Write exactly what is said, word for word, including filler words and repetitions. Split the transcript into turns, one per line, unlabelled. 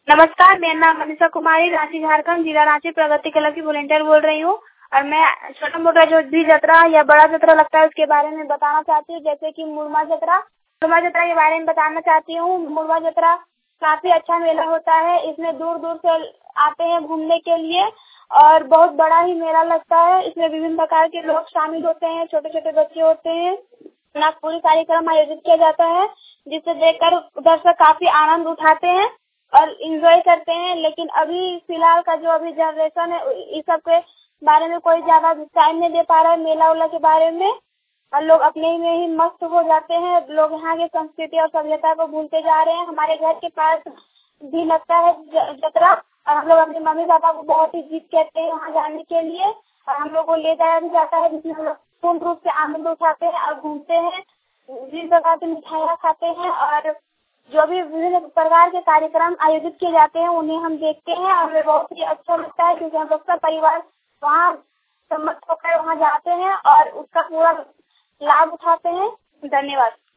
नमस्कार, मेरा नाम मनीषा कुमारी, रांची झारखंड, जिला रांची प्रगति क्लब की वॉलंटियर बोल रही हूँ और मैं छोटा मोटा जो भी जतरा या बड़ा जतरा लगता है उसके बारे में बताना चाहती हूँ। जैसे कि मुड़मा जतरा मुड़मा जतरा के बारे में बताना चाहती हूँ। मुड़मा जतरा काफी अच्छा मेला होता है। इसमें दूर दूर से आते हैं घूमने के लिए और बहुत बड़ा ही मेला लगता है। इसमें विभिन्न प्रकार के लोग शामिल होते हैं, छोटे छोटे बच्चे होते हैं। नागपुरी कार्यक्रम आयोजित किया जाता है जिसे देखकर दर्शक काफी आनंद उठाते हैं और एंजॉय करते हैं। लेकिन अभी फिलहाल का जो अभी जनरेशन है इस सब के बारे में कोई ज्यादा टाइम नहीं दे पा रहा है मेला उला के बारे में और लोग अपने में ही मस्त हो जाते हैं। लोग यहाँ की संस्कृति और सभ्यता को भूलते जा रहे हैं। हमारे घर के पास भी लगता है जतरा और हम लोग अपने मम्मी पापा को बहुत ही जिद कहते हैं वहाँ जाने के लिए और हम लोग को ले जाया भी जाता है जिसमें हम लोग पूर्ण रूप से आनंद उठाते हैं और घूमते हैं, विभिन्न प्रकार की मिठाइयाँ खाते हैं और जो भी विभिन्न प्रकार के कार्यक्रम आयोजित किए जाते हैं उन्हें हम देखते हैं और हमें बहुत ही अच्छा लगता है क्योंकि हम लोग सब परिवार वहाँ सम्मत होकर वहाँ जाते हैं और उसका पूरा लाभ उठाते हैं। धन्यवाद।